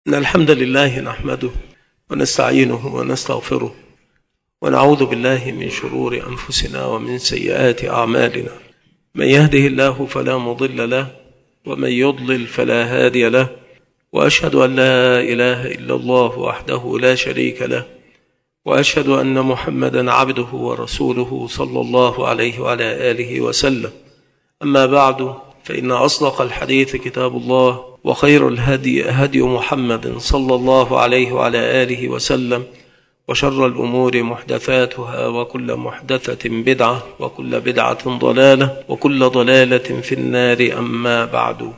إن الحمد لله نحمده ونستعينه ونستغفره ونعوذ بالله من شرور أنفسنا ومن سيئات أعمالنا. من يهده الله فلا مضل له ومن يضلل فلا هادي له، وأشهد أن لا إله إلا الله وحده لا شريك له، وأشهد أن محمدا عبده ورسوله صلى الله عليه وعلى آله وسلم. أما بعد، فإن أصدق الحديث كتاب الله، وخير الهدي هدي محمد صلى الله عليه وعلى آله وسلم، وشر الأمور محدثاتها، وكل محدثة بدعة، وكل بدعة ضلالة، وكل ضلالة في النار. أما بعد،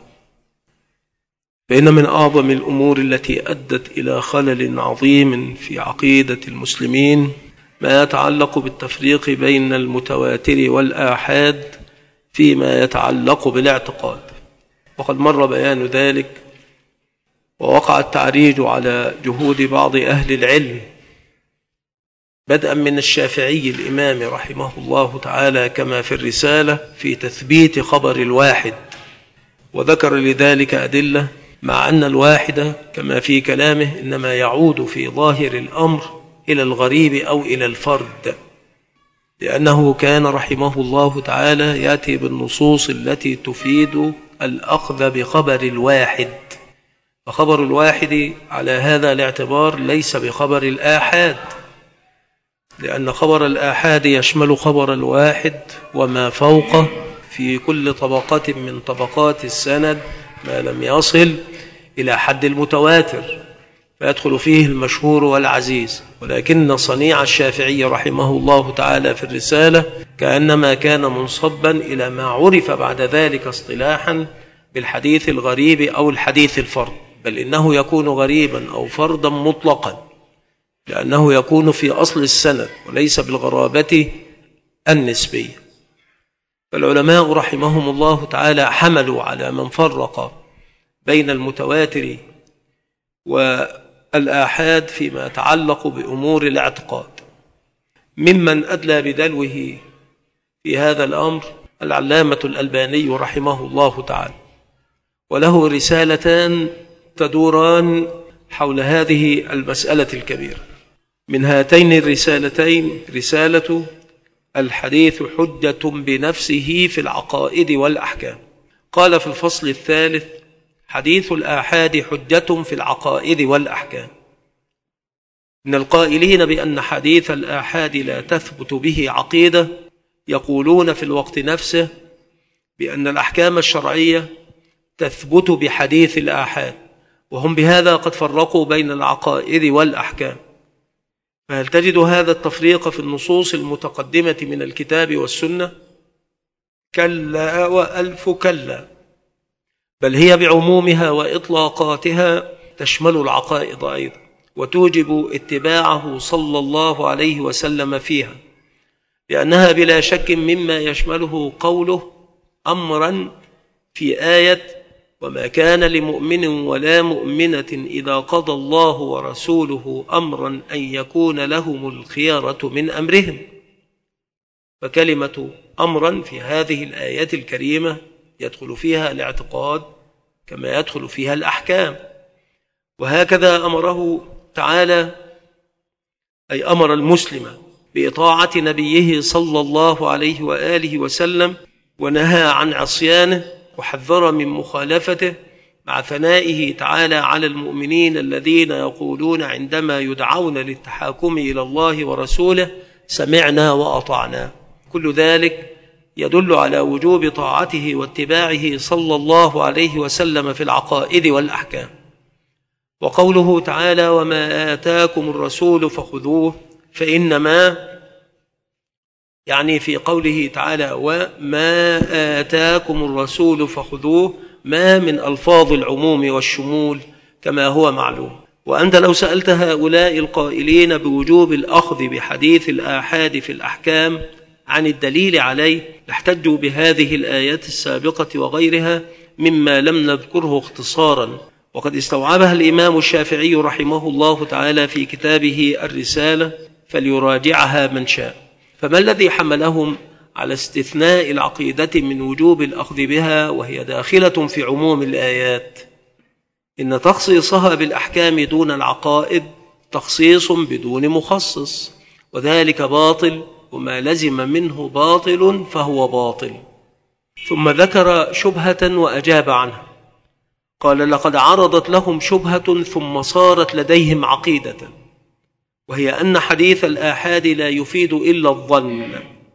فإن من أعظم الأمور التي أدت إلى خلل عظيم في عقيدة المسلمين ما يتعلق بالتفريق بين المتواتر والآحاد فيما يتعلق بالاعتقاد، وقد مر بيان ذلك ووقع التعريج على جهود بعض أهل العلم، بدءا من الشافعي الإمام رحمه الله تعالى كما في الرسالة في تثبيت خبر الواحد، وذكر لذلك أدلة، مع أن الواحد كما في كلامه إنما يعود في ظاهر الأمر إلى الغريب أو إلى الفرد، لأنه كان رحمه الله تعالى يأتي بالنصوص التي تفيد الأخذ بخبر الواحد، فخبر الواحد على هذا الاعتبار ليس بخبر الآحاد، لأن خبر الآحاد يشمل خبر الواحد وما فوقه في كل طبقة من طبقات السند ما لم يصل إلى حد المتواتر، فيدخل فيه المشهور والعزيز. ولكن صنيع الشافعي رحمه الله تعالى في الرسالة كأنما كان منصبا إلى ما عرف بعد ذلك اصطلاحا بالحديث الغريب أو الحديث الفرد، بل إنه يكون غريبا أو فردا مطلقا، لأنه يكون في أصل السند وليس بالغرابة النسبية. فالعلماء رحمهم الله تعالى حملوا على من فرق بين المتواتر والآحاد فيما يتعلق بأمور الاعتقاد. ممن أدلى بدلوه في هذا الأمر العلامة الألباني رحمه الله تعالى، وله رسالتان تدوران حول هذه المسألة الكبيرة. من هاتين الرسالتين رسالة الحديث حجة بنفسه في العقائد والأحكام. قال في الفصل الثالث: حديث الآحاد حجة في العقائد والأحكام. من القائلين بأن حديث الآحاد لا تثبت به عقيدة يقولون في الوقت نفسه بأن الأحكام الشرعية تثبت بحديث الآحاد، وهم بهذا قد فرقوا بين العقائد والأحكام. فهل تجد هذا التفريق في النصوص المتقدمة من الكتاب والسنة؟ كلا وألف كلا، بل هي بعمومها وإطلاقاتها تشمل العقائد أيضا، وتوجب اتباعه صلى الله عليه وسلم فيها، لأنها بلا شك مما يشمله قوله أمرا في آية: وما كان لمؤمن ولا مؤمنة إذا قضى الله ورسوله أمرا أن يكون لهم الخيارة من أمرهم. فكلمة أمرا في هذه الآية الكريمة يدخل فيها الاعتقاد كما يدخل فيها الأحكام. وهكذا أمره تعالى، أي أمر المسلم بإطاعة نبيه صلى الله عليه وآله وسلم، ونهى عن عصيانه وحذر من مخالفته، مع ثنائه تعالى على المؤمنين الذين يقولون عندما يدعون للتحاكم إلى الله ورسوله: سمعنا وأطعنا. كل ذلك يدل على وجوب طاعته واتباعه صلى الله عليه وسلم في العقائد والأحكام. وقوله تعالى: وما آتاكم الرسول فخذوه، فإنما يعني في قوله تعالى وما آتاكم الرسول فخذوه ما من ألفاظ العموم والشمول كما هو معلوم. وأنت لو سألت هؤلاء القائلين بوجوب الأخذ بحديث الآحاد في الأحكام عن الدليل عليه لاحتجوا بهذه الآيات السابقة وغيرها مما لم نذكره اختصارا، وقد استوعبها الإمام الشافعي رحمه الله تعالى في كتابه الرسالة، فليراجعها من شاء. فما الذي حملهم على استثناء العقيدة من وجوب الأخذ بها وهي داخلة في عموم الآيات؟ إن تخصيصها بالأحكام دون العقائد تخصيص بدون مخصص، وذلك باطل، وما لزم منه باطل فهو باطل. ثم ذكر شبهة وأجاب عنها، قال: لقد عرضت لهم شبهة ثم صارت لديهم عقيدة، وهي أن حديث الآحاد لا يفيد إلا الظن،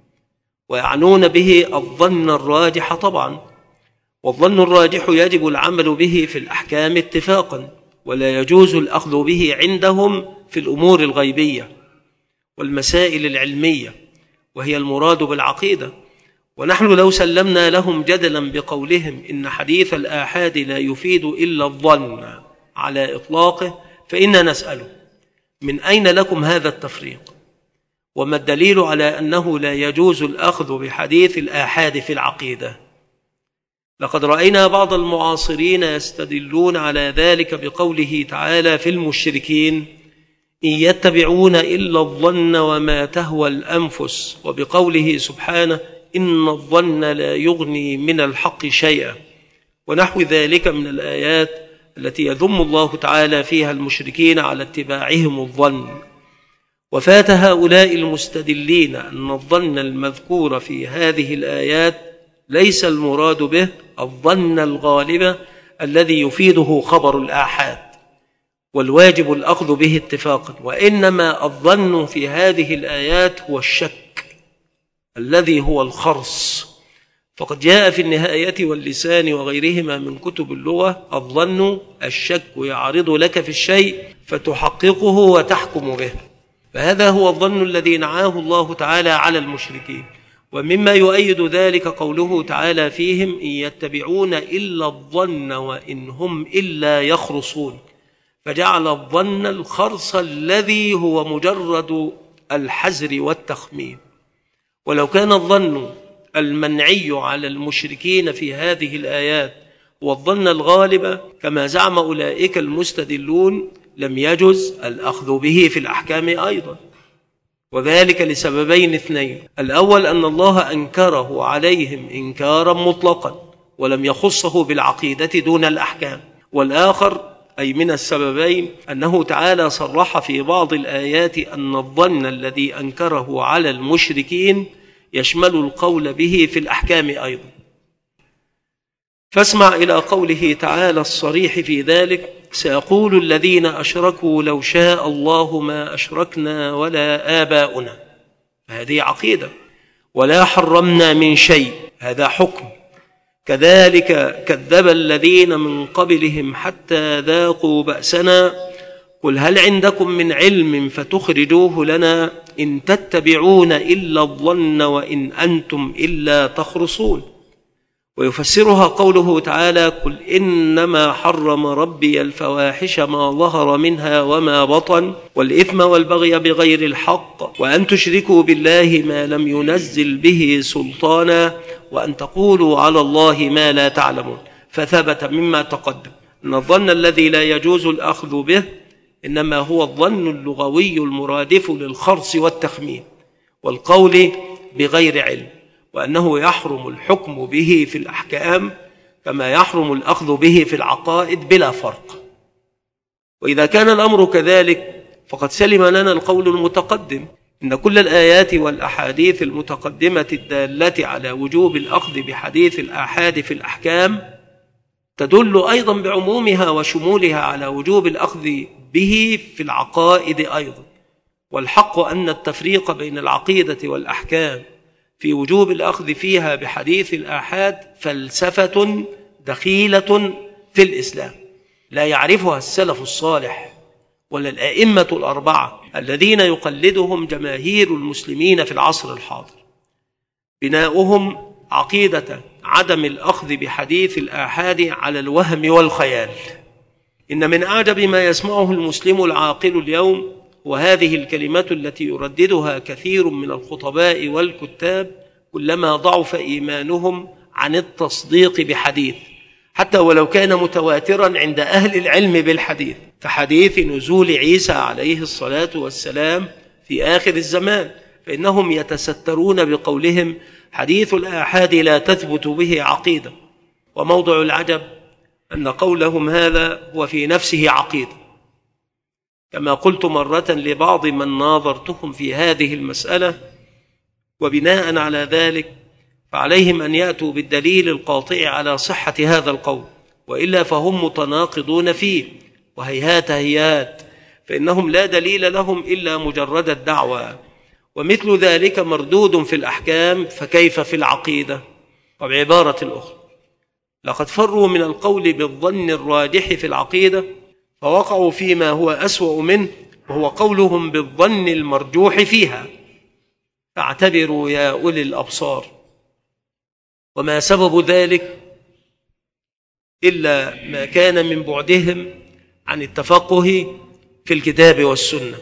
ويعنون به الظن الراجح طبعا، والظن الراجح يجب العمل به في الأحكام اتفاقا، ولا يجوز الأخذ به عندهم في الأمور الغيبية والمسائل العلمية، وهي المراد بالعقيدة. ونحن لو سلمنا لهم جدلا بقولهم إن حديث الآحاد لا يفيد إلا الظن على إطلاقه، فإنا نسأله: من أين لكم هذا التفريق؟ وما الدليل على أنه لا يجوز الأخذ بحديث الآحاد في العقيدة؟ لقد رأينا بعض المعاصرين يستدلون على ذلك بقوله تعالى في المشركين: إن يتبعون إلا الظن وما تهوى الأنفس، وبقوله سبحانه: إن الظن لا يغني من الحق شيئا، ونحو ذلك من الآيات التي يذم الله تعالى فيها المشركين على اتباعهم الظن. وفات هؤلاء المستدلين أن الظن المذكور في هذه الآيات ليس المراد به الظن الغالب الذي يفيده خبر الآحاد والواجب الأخذ به اتفاقا، وإنما الظن في هذه الآيات هو الشك الذي هو الخرص. فقد جاء في النهاية واللسان وغيرهما من كتب اللغة: الظن الشك يعرض لك في الشيء فتحققه وتحكم به. فهذا هو الظن الذي نعاه الله تعالى على المشركين. ومما يؤيد ذلك قوله تعالى فيهم: إن يتبعون إلا الظن وإن هم إلا يخرصون، فجعل الظن الخرص الذي هو مجرد الحزر والتخمين. ولو كان الظن المنعي على المشركين في هذه الآيات والظن الغالب كما زعم أولئك المستدلون، لم يجز الأخذ به في الأحكام أيضا، وذلك لسببين اثنين: الأول أن الله أنكره عليهم إنكارا مطلقا ولم يخصه بالعقيدة دون الأحكام، والآخر أي من السببين أنه تعالى صرح في بعض الآيات أن الظن الذي أنكره على المشركين يشمل القول به في الأحكام أيضا. فاسمع إلى قوله تعالى الصريح في ذلك: سيقول الذين أشركوا لو شاء الله ما أشركنا ولا آباؤنا، هذه عقيدة. ولا حرمنا من شيء، هذا حكم. كذلك كذب الذين من قبلهم حتى ذاقوا بأسنا، قل هل عندكم من علم فتخرجوه لنا، إن تتبعون إلا الظن وإن أنتم إلا تخرصون. ويفسرها قوله تعالى: قل إنما حرم ربي الفواحش ما ظهر منها وما بطن والإثم والبغي بغير الحق وأن تشركوا بالله ما لم ينزل به سلطانا وأن تقولوا على الله ما لا تعلمون. فثبت مما تقدم أن الظن الذي لا يجوز الأخذ به إنما هو الظن اللغوي المرادف للخرص والتخمين والقول بغير علم، وأنه يحرم الحكم به في الأحكام كما يحرم الأخذ به في العقائد بلا فرق. وإذا كان الأمر كذلك فقد سلم لنا القول المتقدم إن كل الآيات والأحاديث المتقدمة الدالة على وجوب الأخذ بحديث الآحاد في الأحكام تدل أيضا بعمومها وشمولها على وجوب الأخذ به في العقائد أيضا. والحق أن التفريق بين العقيدة والأحكام في وجوب الأخذ فيها بحديث الآحاد فلسفة دخيلة في الإسلام لا يعرفها السلف الصالح ولا الأئمة الأربعة الذين يقلدهم جماهير المسلمين في العصر الحاضر. بناؤهم عقيدة عدم الأخذ بحديث الآحاد على الوهم والخيال. إن من أعجب ما يسمعه المسلم العاقل اليوم وهذه الكلمة التي يرددها كثير من الخطباء والكتاب كلما ضعف إيمانهم عن التصديق بحديث حتى ولو كان متواترا عند أهل العلم بالحديث، كحديث نزول عيسى عليه الصلاة والسلام في آخر الزمان، فإنهم يتسترون بقولهم حديث الآحاد لا تثبت به عقيدة. وموضع العجب أن قولهم هذا هو في نفسه عقيدة، كما قلت مرة لبعض من ناظرتهم في هذه المسألة، وبناء على ذلك فعليهم أن يأتوا بالدليل القاطع على صحة هذا القول، وإلا فهم متناقضون فيه، وهيهات هيات، فإنهم لا دليل لهم إلا مجرد الدعوة، ومثل ذلك مردود في الأحكام، فكيف في العقيدة؟ وبعبارة أخرى، لقد فروا من القول بالظن الراجح في العقيدة فوقعوا فيما هو أسوأ منه، وهو قولهم بالظن المرجوح فيها. فاعتبروا يا أولي الأبصار. وما سبب ذلك إلا ما كان من بعدهم عن التفقه في الكتاب والسنة،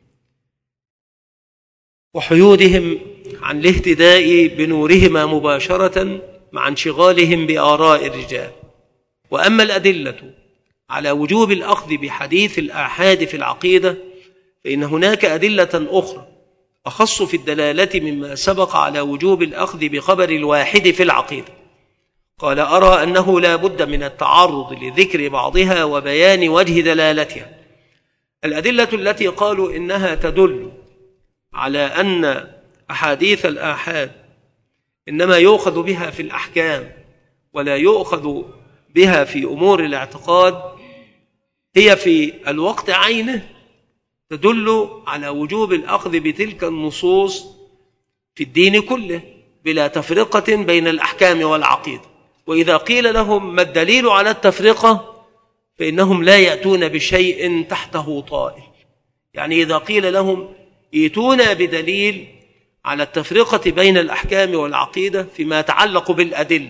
وحيودهم عن الاهتداء بنورهما مباشرة مع انشغالهم بآراء الرجال. وأما الأدلة على وجوب الأخذ بحديث الآحاد في العقيدة فإن هناك أدلة أخرى أخص في الدلالة مما سبق على وجوب الأخذ بخبر الواحد في العقيدة. قال: أرى أنه لا بد من التعرض لذكر بعضها وبيان وجه دلالتها. الأدلة التي قالوا إنها تدل على أن أحاديث الآحاد إنما يؤخذ بها في الأحكام ولا يؤخذ بها في أمور الاعتقاد، هي في الوقت عينه تدل على وجوب الأخذ بتلك النصوص في الدين كله بلا تفرقة بين الأحكام والعقيدة. وإذا قيل لهم ما الدليل على التفرقة فإنهم لا يأتون بشيء تحته طائل. يعني إذا قيل لهم ائتونا بدليل على التفرقة بين الأحكام والعقيدة فيما يتعلق بالأدلة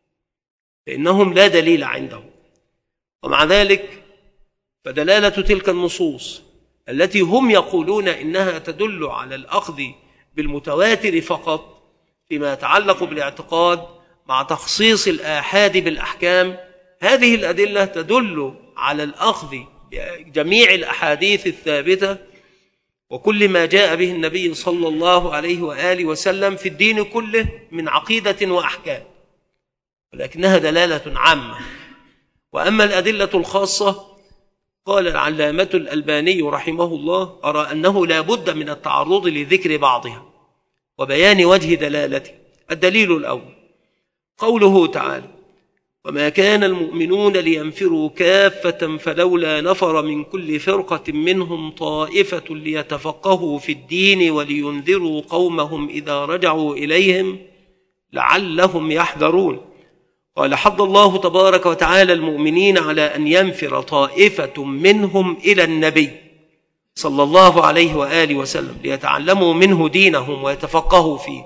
فإنهم لا دليل عندهم. ومع ذلك فدلالة تلك النصوص التي هم يقولون إنها تدل على الأخذ بالمتواتر فقط فيما يتعلق بالاعتقاد مع تخصيص الآحاد بالأحكام، هذه الأدلة تدل على الأخذ بجميع الأحاديث الثابتة وكل ما جاء به النبي صلى الله عليه وآله وسلم في الدين كله من عقيدة وأحكام، ولكنها دلالة عامة. وأما الأدلة الخاصة قال العلامة الألباني رحمه الله: أرى أنه لا بد من التعرض لذكر بعضها وبيان وجه دلالته. الدليل الأول قوله تعالى: وما كان المؤمنون لينفروا كافة فلولا نفر من كل فرقة منهم طائفة ليتفقهوا في الدين ولينذروا قومهم إذا رجعوا إليهم لعلهم يحذرون. قال: حض الله تبارك وتعالى المؤمنين على أن ينفر طائفة منهم إلى النبي صلى الله عليه وآله وسلم ليتعلموا منه دينهم ويتفقهوا فيه.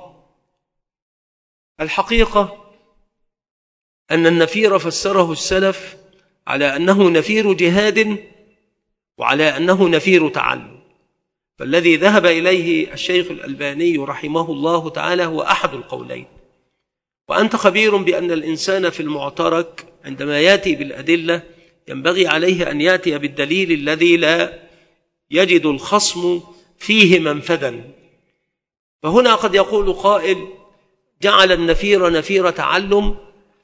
الحقيقة أن النفير فسره السلف على أنه نفير جهاد وعلى أنه نفير تعلم، فالذي ذهب إليه الشيخ الألباني رحمه الله تعالى هو أحد القولين. وأنت خبير بأن الإنسان في المعترك عندما يأتي بالأدلة ينبغي عليه أن يأتي بالدليل الذي لا يجد الخصم فيه منفذا. فهنا قد يقول قائل: جعل النفير نفير تعلم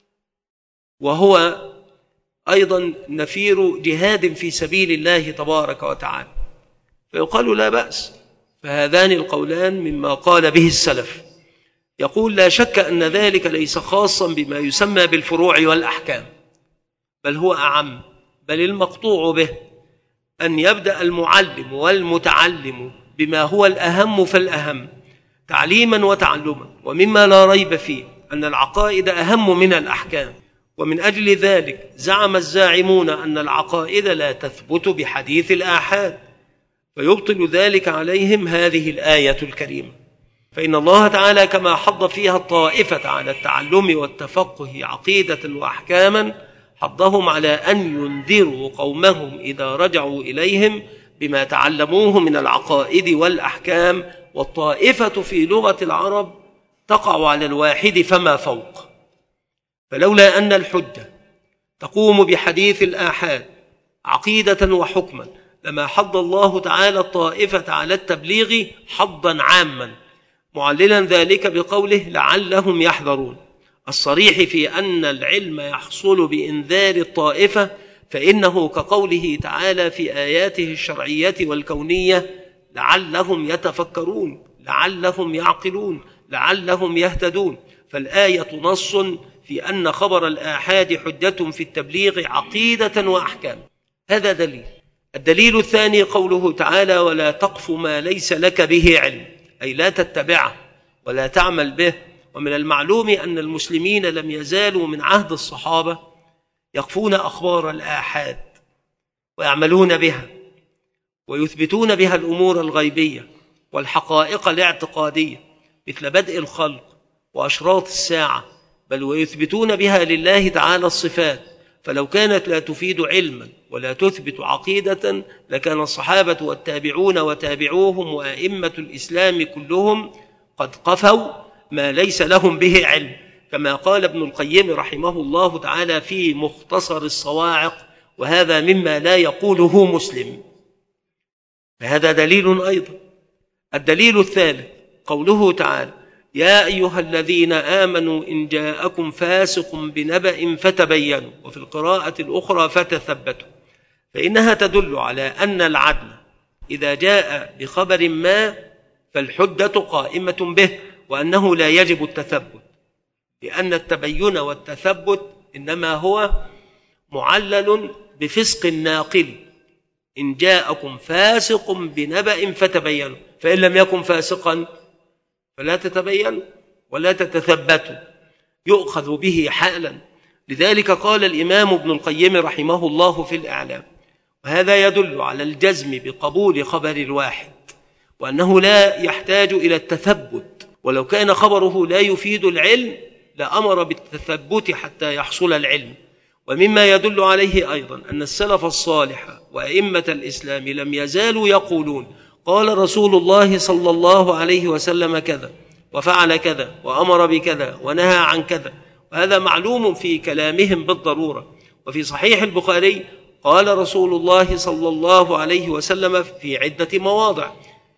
وهو أيضا نفير جهاد في سبيل الله تبارك وتعالى، فيقال لا بأس، فهذان القولان مما قال به السلف. يقول: لا شك أن ذلك ليس خاصا بما يسمى بالفروع والأحكام، بل هو أعم، بل المقطوع به أن يبدأ المعلم والمتعلم بما هو الأهم فالأهم تعليما وتعلما. ومما لا ريب فيه أن العقائد أهم من الأحكام، ومن أجل ذلك زعم الزاعمون أن العقائد لا تثبت بحديث الآحاد، فيبطل ذلك عليهم هذه الآية الكريمة. فإن الله تعالى كما حض فيها الطائفة على التعلم والتفقه عقيدة وأحكاما، حضهم على أن ينذروا قومهم إذا رجعوا إليهم بما تعلموه من العقائد والأحكام. والطائفة في لغة العرب تقع على الواحد فما فوق، فلولا أن الحجة تقوم بحديث الآحاد عقيدة وحكما لما حض الله تعالى الطائفة على التبليغ حضا عاما، معللا ذلك بقوله لعلهم يحذرون. الصريح في أن العلم يحصل بإنذار الطائفة، فإنه كقوله تعالى في آياته الشرعية والكونية: لعلهم يتفكرون، لعلهم يعقلون، لعلهم يهتدون. فالآية نص في أن خبر الآحاد حجة في التبليغ عقيدة وأحكام. هذا دليل. الدليل الثاني قوله تعالى: ولا تقف ما ليس لك به علم، أي لا تتبعه ولا تعمل به. ومن المعلوم أن المسلمين لم يزالوا من عهد الصحابة يقفون أخبار الآحاد ويعملون بها ويثبتون بها الأمور الغيبية والحقائق الاعتقادية مثل بدء الخلق وأشراط الساعة، بل ويثبتون بها لله تعالى الصفات. فلو كانت لا تفيد علما ولا تثبت عقيدة لكان الصحابة والتابعون وتابعوهم وأئمة الإسلام كلهم قد قفوا ما ليس لهم به علم، كما قال ابن القيم رحمه الله تعالى في مختصر الصواعق: وهذا مما لا يقوله مسلم. فهذا دليل أيضا. الدليل الثالث قوله تعالى: يا أيها الذين آمنوا إن جاءكم فاسق بنبأ فتبينوا، وفي القراءة الأخرى فتثبتوا، فإنها تدل على أن العدل إذا جاء بخبر ما فالحجة قائمة به، وأنه لا يجب التثبت، لأن التبين والتثبت إنما هو معلل بفسق الناقل. إن جاءكم فاسق بنبأ فتبينوا، فإن لم يكن فاسقا فلا تتبينوا ولا تتثبتوا، يؤخذ به حالا. لذلك قال الإمام ابن القيم رحمه الله في الإعلام: وهذا يدل على الجزم بقبول خبر الواحد، وأنه لا يحتاج إلى التثبت، ولو كان خبره لا يفيد العلم لأمر بالتثبت حتى يحصل العلم. ومما يدل عليه أيضا أن السلف الصالح وأئمة الإسلام لم يزالوا يقولون: قال رسول الله صلى الله عليه وسلم كذا وفعل كذا وأمر بكذا ونهى عن كذا، وهذا معلوم في كلامهم بالضرورة. وفي صحيح البخاري قال رسول الله صلى الله عليه وسلم في عدة مواضع.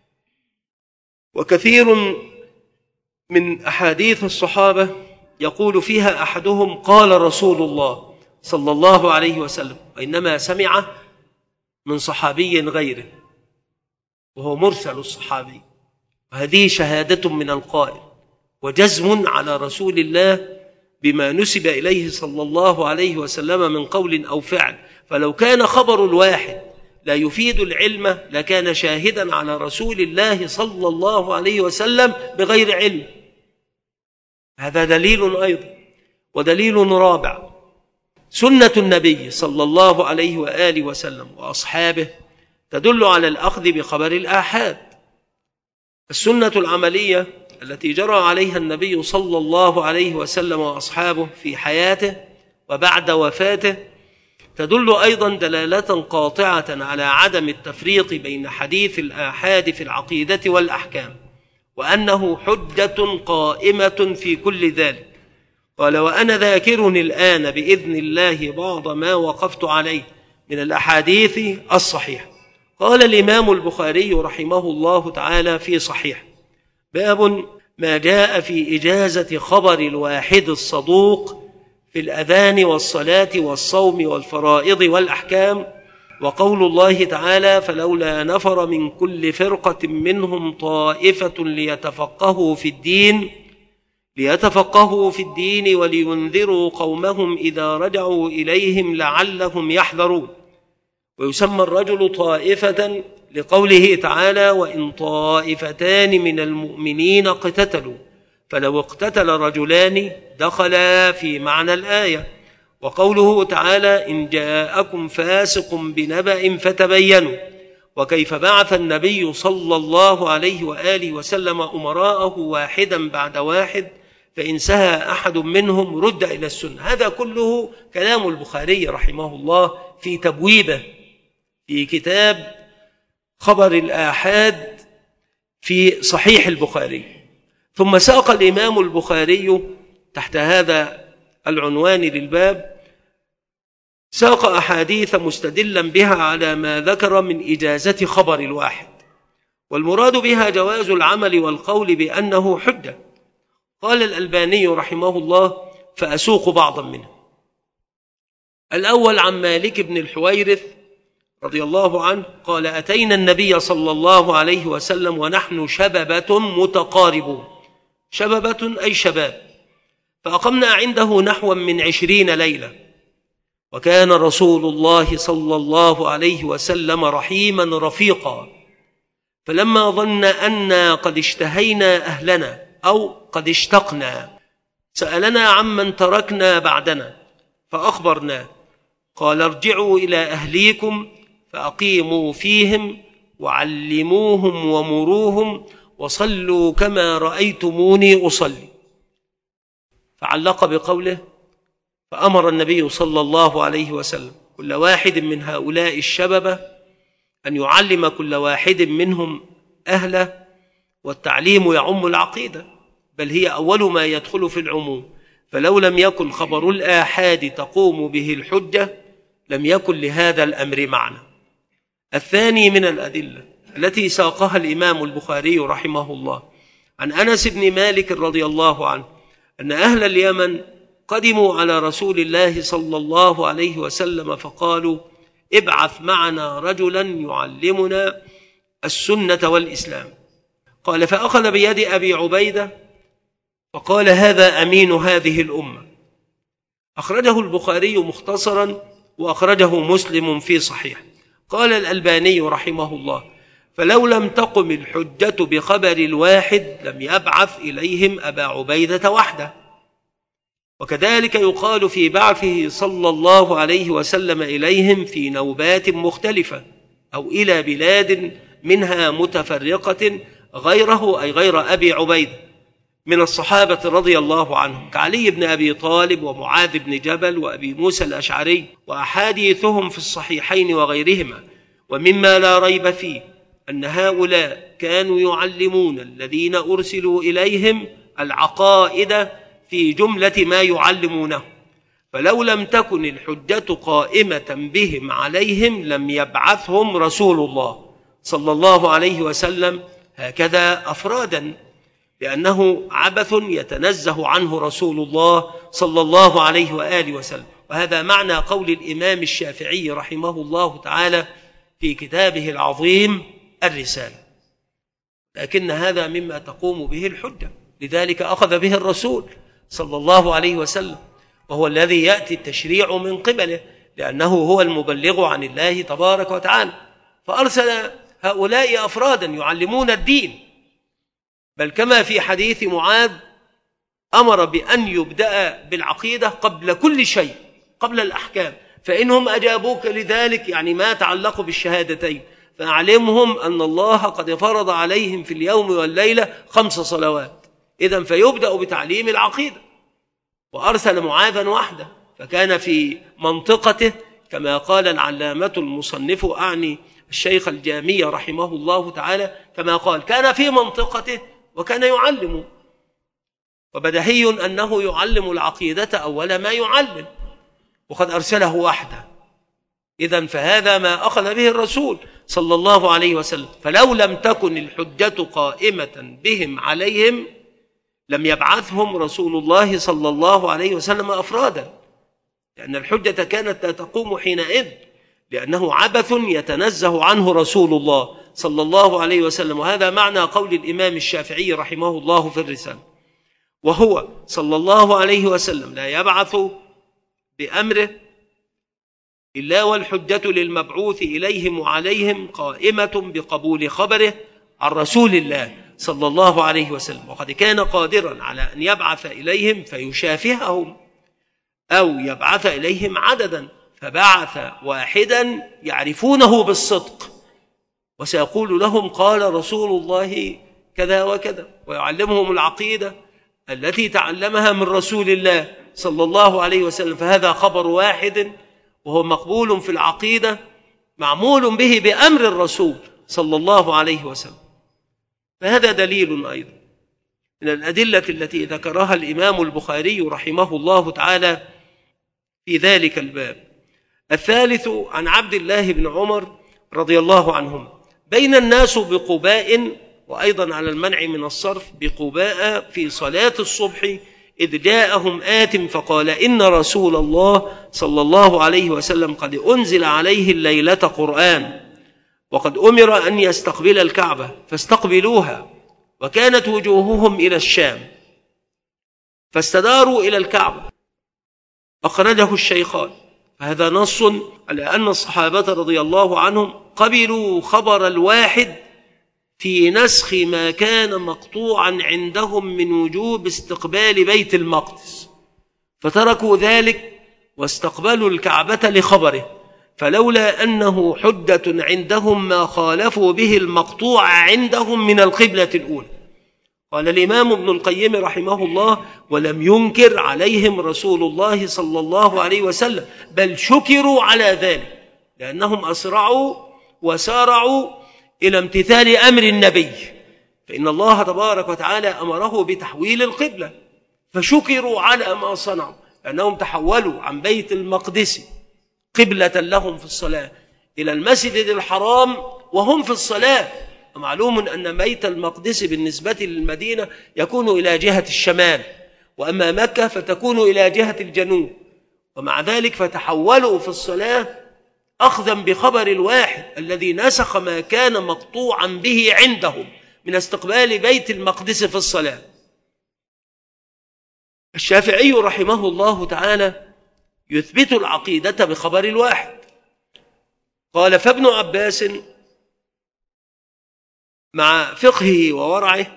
وكثير من أحاديث الصحابة يقول فيها أحدهم: قال رسول الله صلى الله عليه وسلم، وإنما سمع من صحابي غيره، وهو مرسل الصحابي، وهذه شهادة من القائل وجزم على رسول الله بما نسب إليه صلى الله عليه وسلم من قول أو فعل. فلو كان خبر الواحد لا يفيد العلم لكان شاهدا على رسول الله صلى الله عليه وسلم بغير علم. هذا دليل أيضا. ودليل رابع: سنة النبي صلى الله عليه وآله وسلم وأصحابه تدل على الأخذ بخبر الآحاد. السنة العملية التي جرى عليها النبي صلى الله عليه وسلم وأصحابه في حياته وبعد وفاته تدل أيضا دلالة قاطعة على عدم التفريق بين حديث الآحاد في العقيدة والأحكام، وأنه حجة قائمة في كل ذلك. قال: وأنا ذاكر الآن بإذن الله بعض ما وقفت عليه من الأحاديث الصحيحة. قال الإمام البخاري رحمه الله تعالى في صحيح: باب ما جاء في إجازة خبر الواحد الصدوق في الأذان والصلاة والصوم والفرائض والأحكام، وقول الله تعالى: فلولا نفر من كل فرقة منهم طائفة ليتفقهوا في الدين ولينذروا قومهم إذا رجعوا إليهم لعلهم يحذرون. ويسمى الرجل طائفة لقوله تعالى: وإن طائفتان من المؤمنين اقتتلوا، فلو اقتتل رجلان دخلا في معنى الآية. وقوله تعالى: إن جاءكم فاسق بنبأ فتبينوا، وكيف بعث النبي صلى الله عليه وآله وسلم أمراءه واحدا بعد واحد، فإن سهى أحد منهم رد إلى السنة. هذا كله كلام البخاري رحمه الله في تبويبه في كتاب خبر الآحاد في صحيح البخاري. ثم ساق الإمام البخاري تحت هذا العنوان للباب ساق أحاديث مستدلا بها على ما ذكر من إجازة خبر الواحد، والمراد بها جواز العمل والقول بأنه حجة. قال الألباني رحمه الله: فأسوق بعضا منها. الأول عن مالك بن الحويرث رضي الله عنه قال: أتينا النبي صلى الله عليه وسلم ونحن شببة متقاربون، شببة أي شباب، فأقمنا عنده نحو من 20 ليلة، وكان رسول الله صلى الله عليه وسلم رحيما رفيقا، فلما ظن أننا قد اشتهينا أهلنا أو قد اشتقنا سألنا عمن تركنا بعدنا فأخبرنا، قال: ارجعوا إلى أهليكم فأقيموا فيهم وعلموهم ومروهم وصلوا كما رأيتموني أصلي. فعلق بقوله: فأمر النبي صلى الله عليه وسلم كل واحد من هؤلاء الشببة أن يعلم كل واحد منهم أهله، والتعليم يعم العقيدة، بل هي أول ما يدخل في العموم، فلو لم يكن خبر الآحاد تقوم به الحجة لم يكن لهذا الأمر معنى. الثاني من الأدلة التي ساقها الإمام البخاري رحمه الله عن أنس بن مالك رضي الله عنه أن أهل اليمن قدموا على رسول الله صلى الله عليه وسلم فقالوا: ابعث معنا رجلا يعلمنا السنة والإسلام. قال: فأخذ بيد أبي عبيدة فقال: هذا أمين هذه الأمة. أخرجه البخاري مختصرا وأخرجه مسلم في صحيح. قال الألباني رحمه الله: فلو لم تقم الحجة بخبر الواحد لم يبعث إليهم أبا عبيدة وحده. وكذلك يقال في بعثه صلى الله عليه وسلم إليهم في نوبات مختلفة أو إلى بلاد منها متفرقة غيره، أي غير أبي عبيدة من الصحابة رضي الله عنهم، كعلي بن أبي طالب ومعاذ بن جبل وأبي موسى الأشعري، وأحاديثهم في الصحيحين وغيرهما. ومما لا ريب فيه أن هؤلاء كانوا يعلمون الذين أرسلوا إليهم العقائد في جملة ما يعلمونه، فلو لم تكن الحجة قائمة بهم عليهم لم يبعثهم رسول الله صلى الله عليه وسلم هكذا أفرادا، لأنه عبث يتنزه عنه رسول الله صلى الله عليه وآله وسلم. وهذا معنى قول الإمام الشافعي رحمه الله تعالى في كتابه العظيم الرسالة، لكن هذا مما تقوم به الحجة، لذلك أخذ به الرسول صلى الله عليه وسلم، وهو الذي يأتي التشريع من قبله، لأنه هو المبلغ عن الله تبارك وتعالى. فأرسل هؤلاء أفرادا يعلمون الدين، بل كما في حديث معاذ أمر بأن يبدأ بالعقيدة قبل كل شيء، قبل الأحكام، فإنهم أجابوك لذلك، يعني ما تعلق بالشهادتين، فأعلمهم أن الله قد فرض عليهم في اليوم والليلة 5 صلوات، إذن فيبدأ بتعليم العقيدة. وأرسل معاذا وحده، فكان في منطقته كما قال العلامة المصنف أعني الشيخ الجامي رحمه الله تعالى، كما قال كان في منطقته وكان يعلم، وبدهي أنه يعلم العقيدة أول ما يعلم، وقد أرسله وحده. إذن فهذا ما أخذ به الرسول صلى الله عليه وسلم. فلو لم تكن الحجة قائمة بهم عليهم لم يبعثهم رسول الله صلى الله عليه وسلم أفرادا، لأن الحجة كانت لا تقوم حينئذ، لأنه عبث يتنزه عنه رسول الله صلى الله عليه وسلم. وهذا معنى قول الإمام الشافعي رحمه الله في الرسالة، وهو صلى الله عليه وسلم لا يبعث بأمره إلا والحجة للمبعوث إليهم وعليهم قائمة بقبول خبره عن رسول الله صلى الله عليه وسلم، وقد كان قادرا على أن يبعث إليهم فيشافههم أو يبعث إليهم عددا، فبعث واحدا يعرفونه بالصدق وسيقول لهم قال رسول الله كذا وكذا، ويعلمهم العقيدة التي تعلمها من رسول الله صلى الله عليه وسلم. فهذا خبر واحد وهو مقبول في العقيدة، معمول به بأمر الرسول صلى الله عليه وسلم. فهذا دليل أيضا من الأدلة التي ذكرها الإمام البخاري رحمه الله تعالى في ذلك الباب. الثالث عن عبد الله بن عمر رضي الله عنهما: بين الناس بقباء، وأيضا على المنع من الصرف، بقباء في صلاة الصبح إذ جاءهم آت فقال إن رسول الله صلى الله عليه وسلم قد أنزل عليه الليلة قرآن وقد أمر أن يستقبل الكعبة فاستقبلوها، وكانت وجوههم إلى الشام فاستداروا إلى الكعبة. أخرجه الشيخان. فهذا نص على أن الصحابة رضي الله عنهم قبلوا خبر الواحد في نسخ ما كان مقطوعا عندهم من وجوب استقبال بيت المقدس، فتركوا ذلك واستقبلوا الكعبة لخبره، فلولا أنه حجة عندهم ما خالفوا به المقطوع عندهم من القبلة الأولى. قال الإمام ابن القيم رحمه الله: ولم ينكر عليهم رسول الله صلى الله عليه وسلم، بل شكروا على ذلك، لأنهم أسرعوا وسارعوا إلى امتثال أمر النبي، فإن الله تبارك وتعالى أمره بتحويل القبلة، فشكروا على ما صنعوا، لأنهم تحولوا عن بيت المقدس قبلة لهم في الصلاة إلى المسجد الحرام وهم في الصلاة. ومعلوم أن بيت المقدس بالنسبة للمدينة يكون إلى جهة الشمال، وأما مكة فتكون إلى جهة الجنوب، ومع ذلك فتحولوا في الصلاة أخذا بخبر الواحد الذي نسخ ما كان مقطوعا به عندهم من استقبال بيت المقدس في الصلاة. الشافعي رحمه الله تعالى يثبت العقيدة بخبر الواحد. قال: فابن عباس مع فقهه وورعه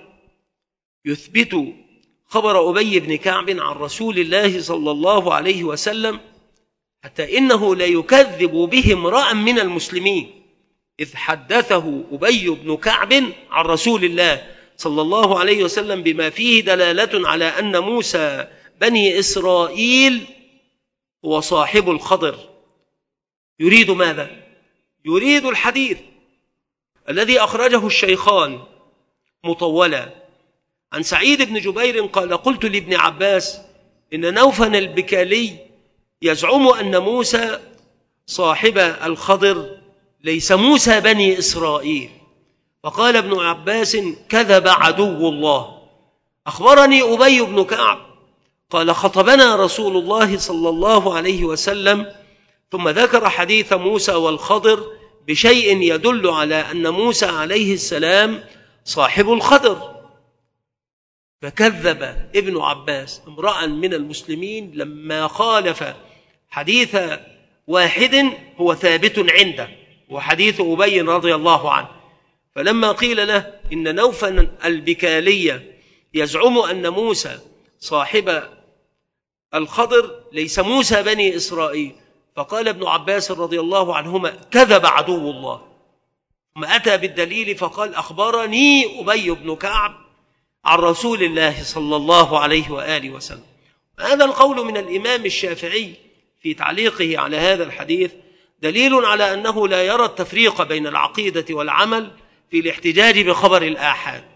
يثبت خبر أبي بن كعب عن رسول الله صلى الله عليه وسلم، حتى إنه لا يكذب به امرأ من المسلمين، إذ حدثه أبي بن كعب عن رسول الله صلى الله عليه وسلم بما فيه دلالة على أن موسى بني إسرائيل هو صاحب الخضر. يريد ماذا؟ يريد الحديث الذي أخرجه الشيخان مطولا عن سعيد بن جبير قال: قلت لابن عباس إن نوفل البكالي يزعم أن موسى صاحب الخضر ليس موسى بني إسرائيل. فقال ابن عباس: كذب عدو الله. أخبرني أبي بن كعب قال: خطبنا رسول الله صلى الله عليه وسلم، ثم ذكر حديث موسى والخضر بشيء يدل على أن موسى عليه السلام صاحب الخضر. فكذب ابن عباس امرأ من المسلمين لما خالف حديث واحد هو ثابت عنده، وحديث أبي رضي الله عنه. فلما قيل له إن نوفل البكالية يزعم أن موسى صاحب الخضر ليس موسى بني إسرائيل، فقال ابن عباس رضي الله عنهما: كذب عدو الله. ثم أتى بالدليل فقال: أخبرني أبي بن كعب عن رسول الله صلى الله عليه وآله وسلم. هذا القول من الإمام الشافعي في تعليقه على هذا الحديث دليل على أنه لا يرى التفريق بين العقيدة والعمل في الاحتجاج بخبر الآحاد،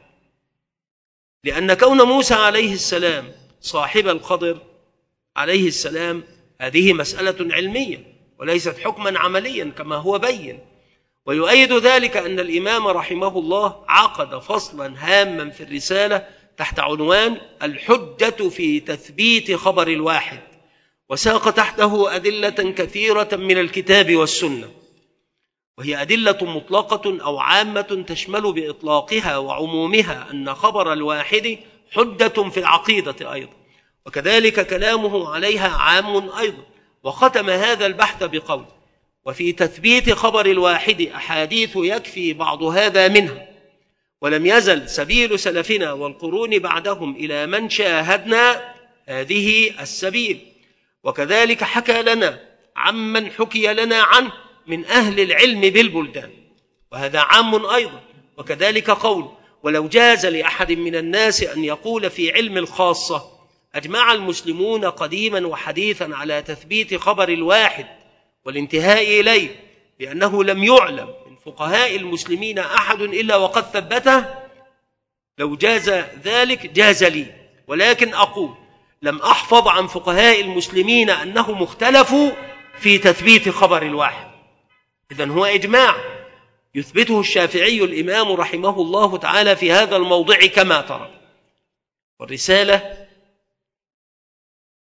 لأن كون موسى عليه السلام صاحب الخضر عليه السلام هذه مسألة علمية وليست حكما عمليا كما هو بين. ويؤيد ذلك أن الإمام رحمه الله عقد فصلا هاما في الرسالة تحت عنوان الحجة في تثبيت خبر الواحد، وساق تحته أدلة كثيرة من الكتاب والسنة، وهي أدلة مطلقة أو عامة تشمل بإطلاقها وعمومها أن خبر الواحد حجة في العقيدة أيضا، وكذلك كلامه عليها عام أيضا. وختم هذا البحث بقول: وفي تثبيت خبر الواحد أحاديث يكفي بعض هذا منها، ولم يزل سبيل سلفنا والقرون بعدهم إلى من شاهدنا هذه السبيل، وكذلك حكى لنا عمن حكي لنا عنه من أهل العلم بالبلدان، وهذا عام أيضا. وكذلك قول: ولو جاز لأحد من الناس أن يقول في علم الخاصة أجمع المسلمون قديما وحديثا على تثبيت خبر الواحد والانتهاء إليه، لأنه لم يعلم من فقهاء المسلمين أحد إلا وقد ثبته. لو جاز ذلك جاز لي، ولكن أقول لم أحفظ عن فقهاء المسلمين أنهم اختلفوا في تثبيت خبر الواحد. إذن هو إجماع يثبته الشافعي الإمام رحمه الله تعالى في هذا الموضع كما ترى. والرسالة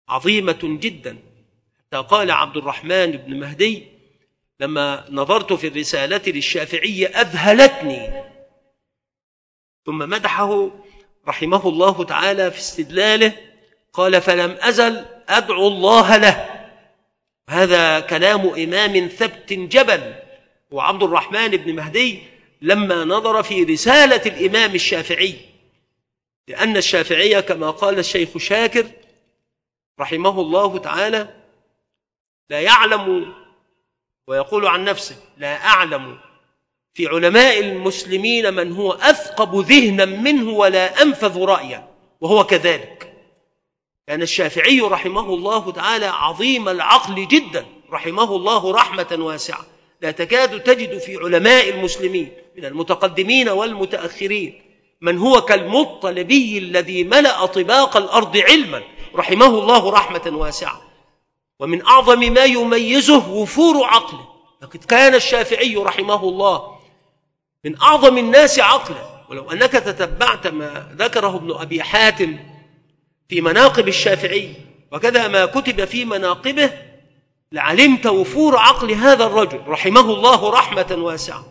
عظيمة جدا، حتى قال عبد الرحمن بن مهدي لما نظرت في الرسالة للشافعية أذهلتني، ثم مدحه رحمه الله تعالى في استدلاله، قال: فلم أزل أدعو الله له. هذا كلام إمام ثبت جبل، وعبد الرحمن بن مهدي لما نظر في رسالة الإمام الشافعي، لأن الشافعية كما قال الشيخ شاكر رحمه الله تعالى لا يعلم، ويقول عن نفسه: لا أعلم في علماء المسلمين من هو أثقب ذهنا منه ولا أنفذ رأيا، وهو كذلك. كان الشافعي رحمه الله تعالى عظيم العقل جدا، رحمه الله رحمة واسعة، لا تكاد تجد في علماء المسلمين من المتقدمين والمتأخرين من هو كالمطلبي الذي ملأ طباق الأرض علما، رحمه الله رحمة واسعة. ومن أعظم ما يميزه وفور عقله، لقد كان الشافعي رحمه الله من أعظم الناس عقلا. ولو أنك تتبعت ما ذكره ابن أبي حاتم في مناقب الشافعي وكذا ما كتب في مناقبه لعلمت وفور عقل هذا الرجل رحمه الله رحمة واسعة.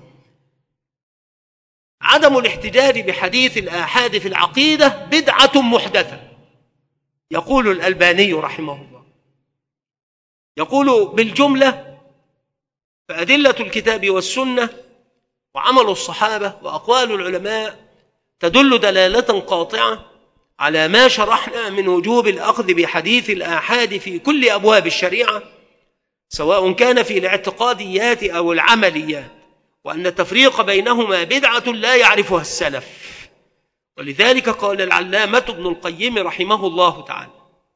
عدم الاحتجاج بحديث الآحاد في العقيدة بدعة محدثة، يقول الألباني رحمه الله. يقول بالجملة: فأدلة الكتاب والسنة وعمل الصحابة وأقوال العلماء تدل دلالة قاطعة على ما شرحنا من وجوب الأخذ بحديث الآحاد في كل أبواب الشريعة، سواء كان في الاعتقاديات أو العمليات، وأن التفريق بينهما بدعة لا يعرفها السلف. ولذلك قال العلامة ابن القيم رحمه الله تعالى: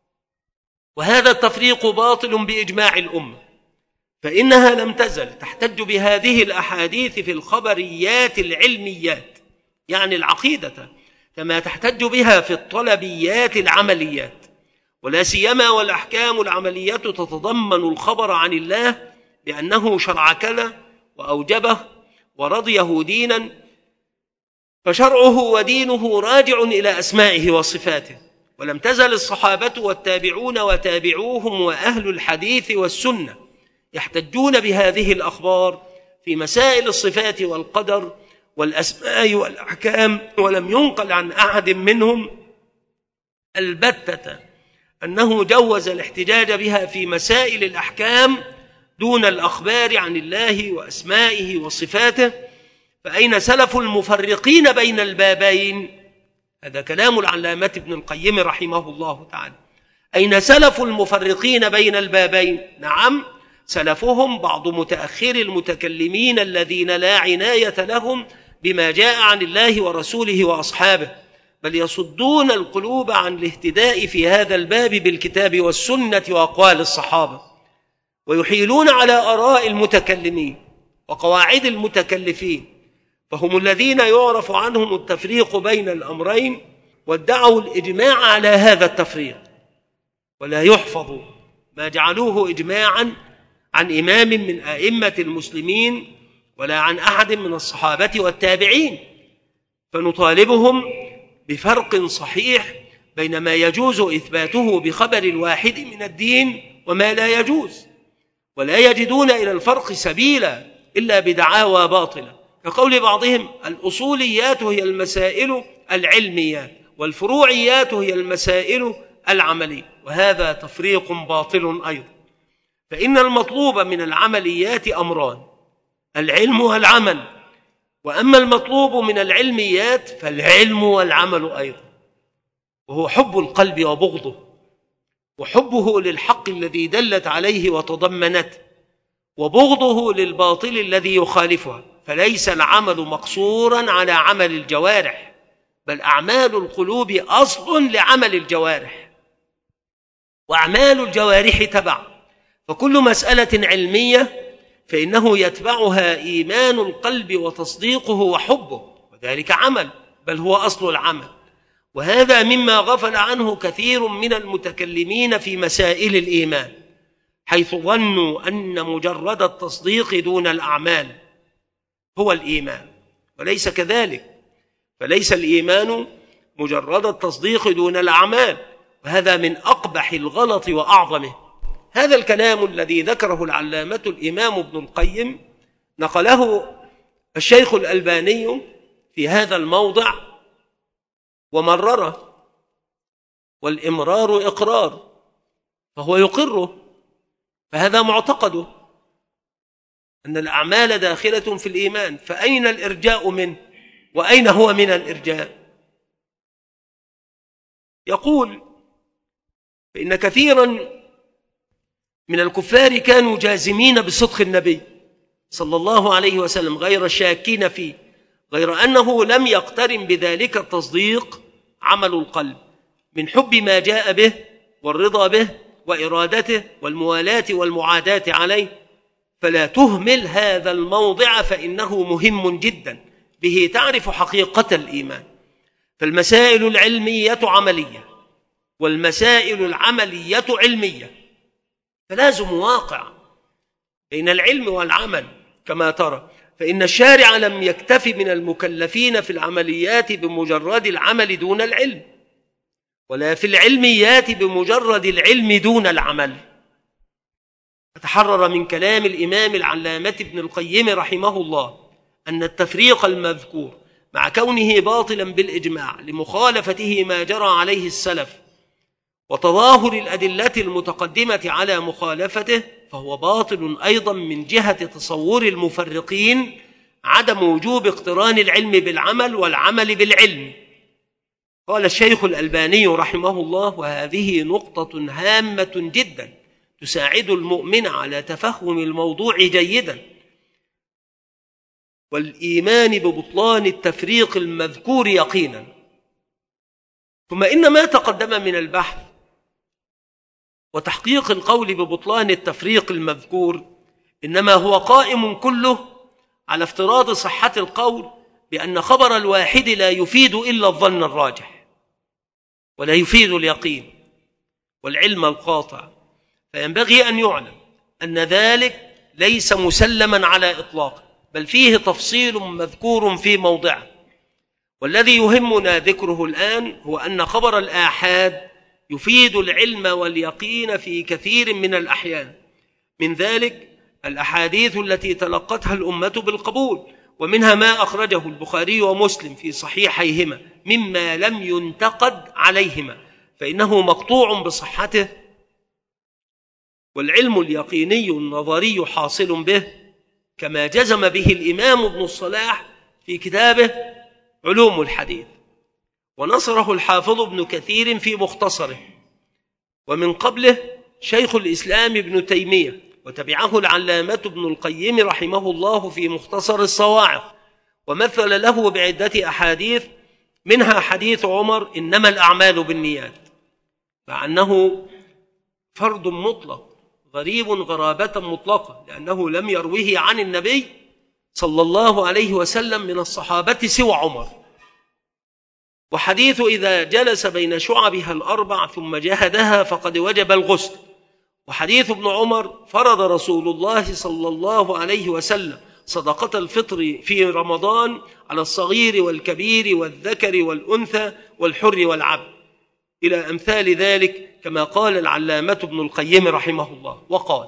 وهذا التفريق باطل بإجماع الأمة، فإنها لم تزل تحتج بهذه الأحاديث في الخبريات العلميات، يعني العقيدة، كما تحتج بها في الطلبيات العمليات، ولا سيما والأحكام العملية تتضمن الخبر عن الله بأنه شرع كذا وأوجبه ورضيه دينا، فشرعه ودينه راجع إلى أسمائه وصفاته. ولم تزل الصحابة والتابعون وتابعوهم وأهل الحديث والسنة يحتجون بهذه الأخبار في مسائل الصفات والقدر والأسماء والأحكام، ولم ينقل عن أحد منهم البتة أنه جوز الاحتجاج بها في مسائل الأحكام دون الأخبار عن الله وأسمائه وصفاته. فأين سلف المفرقين بين البابين؟ هذا كلام العلامة ابن القيم رحمه الله تعالى. أين سلف المفرقين بين البابين؟ نعم، سلفهم بعض متأخر المتكلمين الذين لا عناية لهم بما جاء عن الله ورسوله وأصحابه، بل يصدون القلوب عن الاهتداء في هذا الباب بالكتاب والسنة وأقوال الصحابة، ويحيلون على آراء المتكلمين وقواعد المتكلفين، فهم الذين يعرف عنهم التفريق بين الأمرين، وادعوا الإجماع على هذا التفريق، ولا يحفظ ما جعلوه إجماعا عن إمام من أئمة المسلمين ولا عن أحد من الصحابة والتابعين. فنطالبهم بفرق صحيح بين ما يجوز إثباته بخبر الواحد من الدين وما لا يجوز، ولا يجدون إلى الفرق سبيلا إلا بدعاوى باطلة، كقول بعضهم: الأصوليات هي المسائل العلميات والفروعيات هي المسائل العملية، وهذا تفريق باطل أيضا. فإن المطلوب من العمليات أمران: العلم والعمل، وأما المطلوب من العلميات فالعلم والعمل أيضا، وهو حب القلب وبغضه، وحبه للحق الذي دلت عليه وتضمنته، وبغضه للباطل الذي يخالفها. فليس العمل مقصورا على عمل الجوارح، بل أعمال القلوب أصل لعمل الجوارح، وأعمال الجوارح تبع. فكل مسألة علمية فإنه يتبعها إيمان القلب وتصديقه وحبه، وذلك عمل، بل هو أصل العمل. وهذا مما غفل عنه كثير من المتكلمين في مسائل الإيمان، حيث ظنوا أن مجرد التصديق دون الأعمال هو الإيمان، وليس كذلك. فليس الإيمان مجرد التصديق دون الأعمال، وهذا من أقبح الغلط وأعظمه. هذا الكلام الذي ذكره العلامة الإمام ابن القيم نقله الشيخ الألباني في هذا الموضع ومرره، والإمرار إقرار، فهو يقره، فهذا معتقده أن الأعمال داخلة في الإيمان، فأين الإرجاء منه؟ وأين هو من الإرجاء؟ يقول: فإن كثيرا من الكفار كانوا جازمين بصدق النبي صلى الله عليه وسلم غير شاكين فيه، غير أنه لم يقترن بذلك التصديق عمل القلب من حب ما جاء به والرضا به وإرادته والموالاة والمعاداة عليه. فلا تهمل هذا الموضع فإنه مهم جدا، به تعرف حقيقة الإيمان. فالمسائل العلمية عملية والمسائل العملية علمية، فلازم واقع بين العلم والعمل كما ترى. فإن الشارع لم يكتف من المكلفين في العمليات بمجرد العمل دون العلم، ولا في العلميات بمجرد العلم دون العمل. فتحرر من كلام الإمام العلامة ابن القيم رحمه الله أن التفريق المذكور مع كونه باطلا بالإجماع لمخالفته ما جرى عليه السلف وتظاهر الأدلة المتقدمة على مخالفته، فهو باطل أيضا من جهة تصور المفرقين عدم وجوب اقتران العلم بالعمل والعمل بالعلم. قال الشيخ الألباني رحمه الله: وهذه نقطة هامة جدا تساعد المؤمن على تفهم الموضوع جيدا والإيمان ببطلان التفريق المذكور يقينا. ثم إن ما تقدم من البحث وتحقيق القول ببطلان التفريق المذكور إنما هو قائم كله على افتراض صحة القول بأن خبر الواحد لا يفيد إلا الظن الراجح ولا يفيد اليقين والعلم القاطع. فينبغي أن يعلم أن ذلك ليس مسلما على إطلاقه، بل فيه تفصيل مذكور في موضعه. والذي يهمنا ذكره الآن هو أن خبر الآحاد يفيد العلم واليقين في كثير من الأحيان، من ذلك الأحاديث التي تلقتها الأمة بالقبول، ومنها ما أخرجه البخاري ومسلم في صحيحيهما مما لم ينتقد عليهما فإنه مقطوع بصحته، والعلم اليقيني النظري حاصل به، كما جزم به الإمام ابن الصلاح في كتابه علوم الحديث، ونصره الحافظ ابن كثير في مختصره، ومن قبله شيخ الإسلام ابن تيمية، وتبعه العلامة ابن القيم رحمه الله في مختصر الصواعق، ومثل له بعدة أحاديث، منها حديث عمر: إنما الأعمال بالنيات، مع أنه فرد مطلق غريب غرابة مطلقة، لأنه لم يروه عن النبي صلى الله عليه وسلم من الصحابة سوى عمر. وحديث إذا جلس بين شعبها الأربع ثم جهدها فقد وجب الغسل. وحديث ابن عمر: فرض رسول الله صلى الله عليه وسلم صدقة الفطر في رمضان على الصغير والكبير والذكر والأنثى والحر والعبد، إلى أمثال ذلك، كما قال العلامة ابن القيم رحمه الله.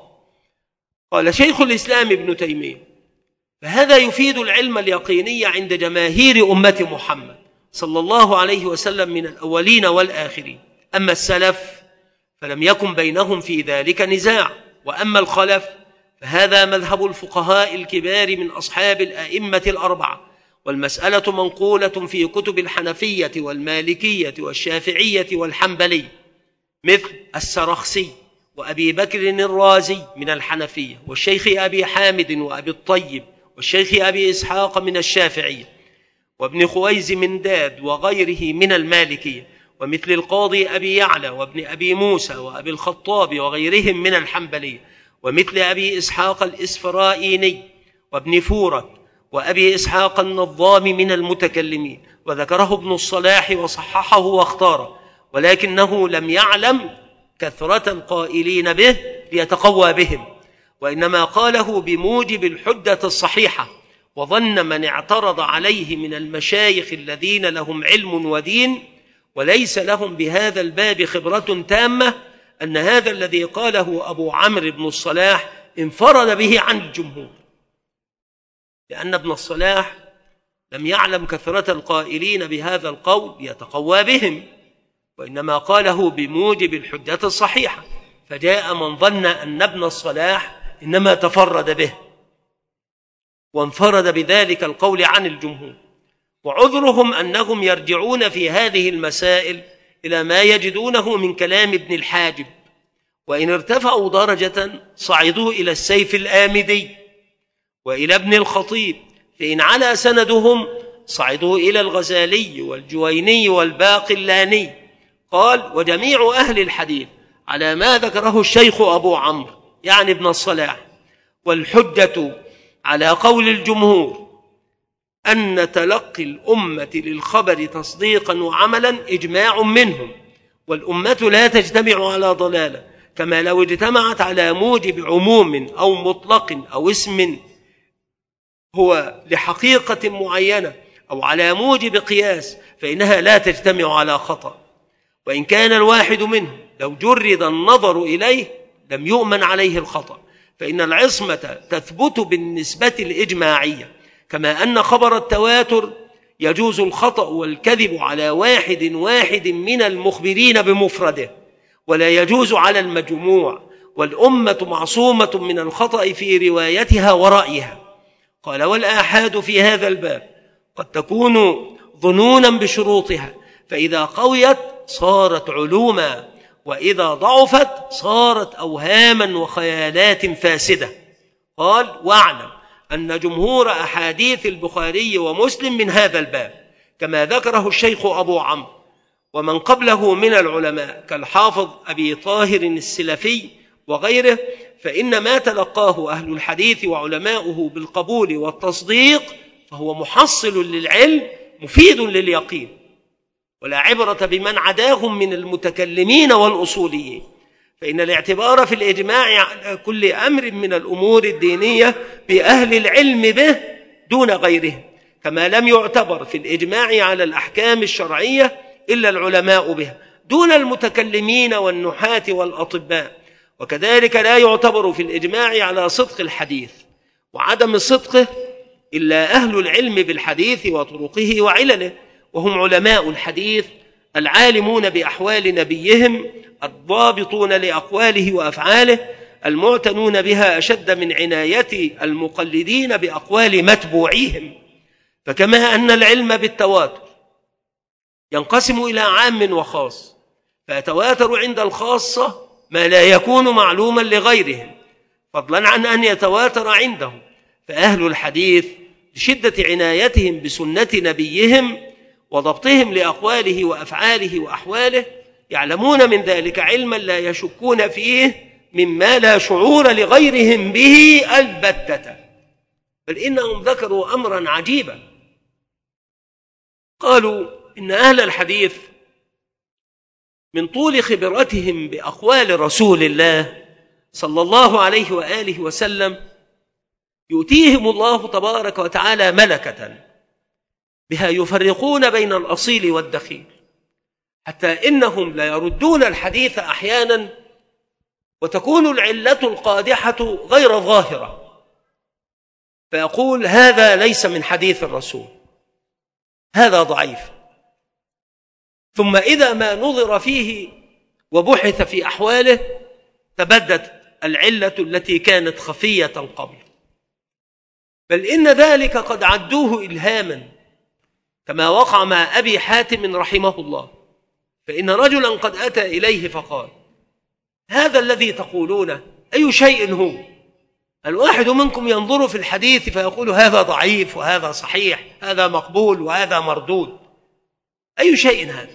قال شيخ الإسلام ابن تيمية: فهذا يفيد العلم اليقيني عند جماهير أمة محمد صلى الله عليه وسلم من الأولين والآخرين. أما السلف فلم يكن بينهم في ذلك نزاع، وأما الخلف فهذا مذهب الفقهاء الكبار من أصحاب الأئمة الأربعة، والمسألة منقولة في كتب الحنفية والمالكية والشافعية والحنبلية، مثل السرخسي وأبي بكر الرازي من الحنفية، والشيخ أبي حامد وأبي الطيب، والشيخ أبي إسحاق من الشافعية، وابن خويز من داد وغيره من المالكية، ومثل القاضي أبي يعلى وابن أبي موسى وأبي الخطاب وغيرهم من الحنبلية، ومثل أبي إسحاق الإسفرائيني وابن فورة وأبي إسحاق النظام من المتكلمين. وذكره ابن الصلاح وصححه واختاره، ولكنه لم يعلم كثرة القائلين به ليتقوى بهم، وإنما قاله بموجب الحجة الصحيحة، وظن من اعترض عليه من المشايخ الذين لهم علم ودين وليس لهم بهذا الباب خبرة تامة أن هذا الذي قاله أبو عمرو بن الصلاح انفرد به عن الجمهور، لأن ابن الصلاح لم يعلم كثرة القائلين بهذا القول يتقوى بهم، وإنما قاله بموجب الحجة الصحيحة، فجاء من ظن أن ابن الصلاح إنما تفرد به وانفرد بذلك القول عن الجمهور. وعذرهم أنهم يرجعون في هذه المسائل إلى ما يجدونه من كلام ابن الحاجب، وإن ارتفعوا درجة صعدوا إلى السيف الآمدي وإلى ابن الخطيب، فإن على سندهم صعدوا إلى الغزالي والجويني والباقلاني. قال: وجميع أهل الحديث على ما ذكره الشيخ أبو عمرو يعني ابن الصلاح، والحجة على قول الجمهور أن تلقي الأمة للخبر تصديقا وعملا إجماع منهم، والأمة لا تجتمع على ضلالة، كما لو اجتمعت على موجب عموم أو مطلق أو اسم هو لحقيقة معينة أو على موجب قياس، فإنها لا تجتمع على خطأ. وإن كان الواحد منهم لو جرد النظر إليه لم يؤمن عليه الخطأ، فإن العصمة تثبت بالنسبة الإجماعية، كما أن خبر التواتر يجوز الخطأ والكذب على واحد من المخبرين بمفرده، ولا يجوز على المجموع، والأمة معصومة من الخطأ في روايتها ورأيها. قال: والآحاد في هذا الباب قد تكون ظنونا بشروطها، فإذا قويت صارت علوما، وإذا ضعفت صارت أوهاما وخيالات فاسدة. قال: واعلم أن جمهور أحاديث البخاري ومسلم من هذا الباب، كما ذكره الشيخ أبو عمرو ومن قبله من العلماء كالحافظ أبي طاهر السلفي وغيره، فإن ما تلقاه أهل الحديث وعلماؤه بالقبول والتصديق فهو محصل للعلم مفيد لليقين، ولا عبرة بمن عداهم من المتكلمين والأصوليين، فإن الاعتبار في الإجماع على كل أمر من الأمور الدينية بأهل العلم به دون غيرهم، كما لم يعتبر في الإجماع على الأحكام الشرعية إلا العلماء بها دون المتكلمين والنحاة والأطباء. وكذلك لا يعتبر في الإجماع على صدق الحديث وعدم صدقه إلا أهل العلم بالحديث وطرقه وعلله، وهم علماء الحديث العالمون بأحوال نبيهم الضابطون لأقواله وأفعاله المعتنون بها أشد من عناية المقلدين بأقوال متبوعيهم. فكما أن العلم بالتواتر ينقسم إلى عام وخاص، فيتواتر عند الخاصة ما لا يكون معلوما لغيرهم فضلا عن أن يتواتر عندهم، فأهل الحديث لشدة عنايتهم بسنة نبيهم وضبطهم لأقواله وأفعاله وأحواله يعلمون من ذلك علما لا يشكون فيه مما لا شعور لغيرهم به البتة. بل إنهم ذكروا أمرا عجيبا، قالوا إن أهل الحديث من طول خبرتهم بأقوال رسول الله صلى الله عليه وآله وسلم يؤتيهم الله تبارك وتعالى ملكة بها يفرقون بين الأصيل والدخيل، حتى إنهم لا يردون الحديث أحيانا وتكون العلة القادحة غير ظاهرة، فيقول: هذا ليس من حديث الرسول، هذا ضعيف. ثم إذا ما نظر فيه وبحث في أحواله تبدت العلة التي كانت خفية قبل، بل إن ذلك قد عدوه إلهاما، كما وقع مع أبي حاتم رحمه الله، فإن رجلا قد أتى إليه فقال: هذا الذي تقولونه أي شيء هو؟ الواحد منكم ينظر في الحديث فيقول هذا ضعيف وهذا صحيح، هذا مقبول وهذا مردود، أي شيء هذا؟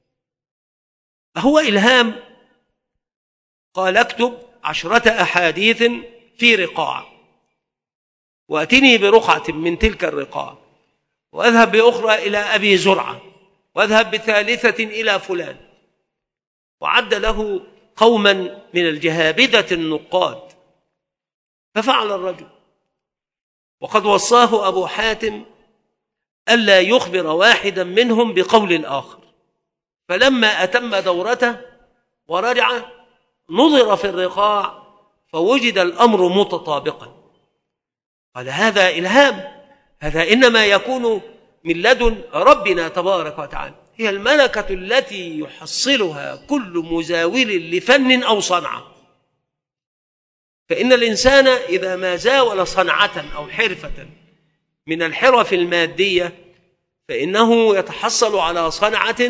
هو إلهام؟ قال: اكتب 10 أحاديث في رقاع، وأتني برقعة من تلك الرقاع، وأذهب بأخرى إلى أبي زرعة، وأذهب بثالثة إلى فلان. وعد له قوما من الجهابذة النقاد، ففعل الرجل، وقد وصاه أبو حاتم ألا يخبر واحدا منهم بقول الآخر، فلما أتم دورته ورجع نظر في الرقاع فوجد الأمر متطابقا. قال هذا إلهام، هذا إنما يكون من لدن ربنا تبارك وتعالى. هي الملكة التي يحصلها كل مزاول لفن أو صنعة. فإن الإنسان إذا ما زاول صنعة أو حرفة من الحرف المادية فإنه يتحصل على صنعة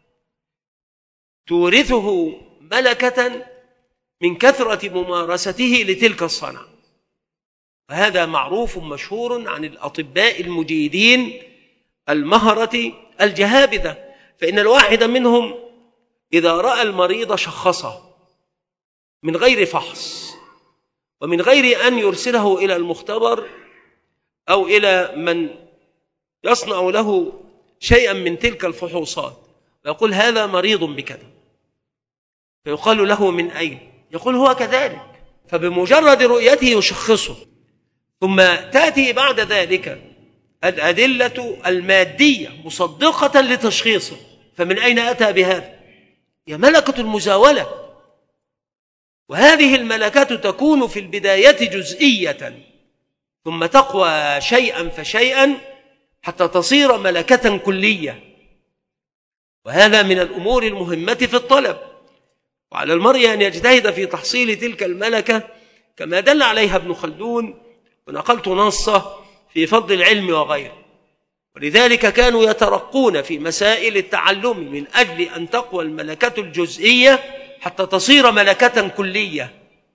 تورثه ملكة من كثرة ممارسته لتلك الصنعة. وهذا معروف مشهور عن الأطباء المجيدين المهرة الجهابذة، فإن الواحد منهم إذا رأى المريض شخصه من غير فحص ومن غير أن يرسله إلى المختبر أو إلى من يصنع له شيئا من تلك الفحوصات، ويقول هذا مريض بكذا، فيقال له من أين؟ يقول هو كذلك، فبمجرد رؤيته يشخصه. ثم تأتي بعد ذلك الأدلة المادية مصدقة لتشخيصه، فمن أين أتى بهذا؟ هي ملكة المزاولة. وهذه الملكات تكون في البداية جزئية ثم تقوى شيئا فشيئا حتى تصير ملكة كلية. وهذا من الأمور المهمة في الطلب، وعلى المرء أن يجتهد في تحصيل تلك الملكة كما دل عليها ابن خلدون، ونقلت نصه في فضل العلم وغيره. ولذلك كانوا يترقون في مسائل التعلم من أجل أن تقوى الملكة الجزئية حتى تصير ملكة كلية.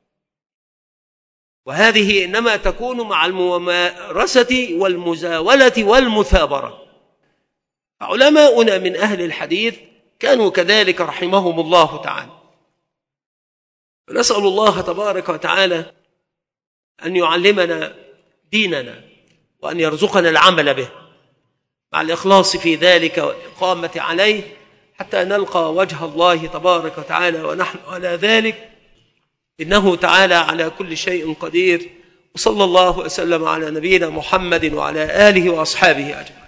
وهذه إنما تكون مع الممارسة والمزاولة والمثابرة. علماؤنا من أهل الحديث كانوا كذلك رحمهم الله تعالى. ونسأل الله تبارك وتعالى أن يعلمنا ديننا وأن يرزقنا العمل به مع الإخلاص في ذلك والإقامة عليه حتى نلقى وجه الله تبارك وتعالى ونحن على ذلك، إنه تعالى على كل شيء قدير. وصلى الله وسلم على نبينا محمد وعلى آله وأصحابه أجمعين.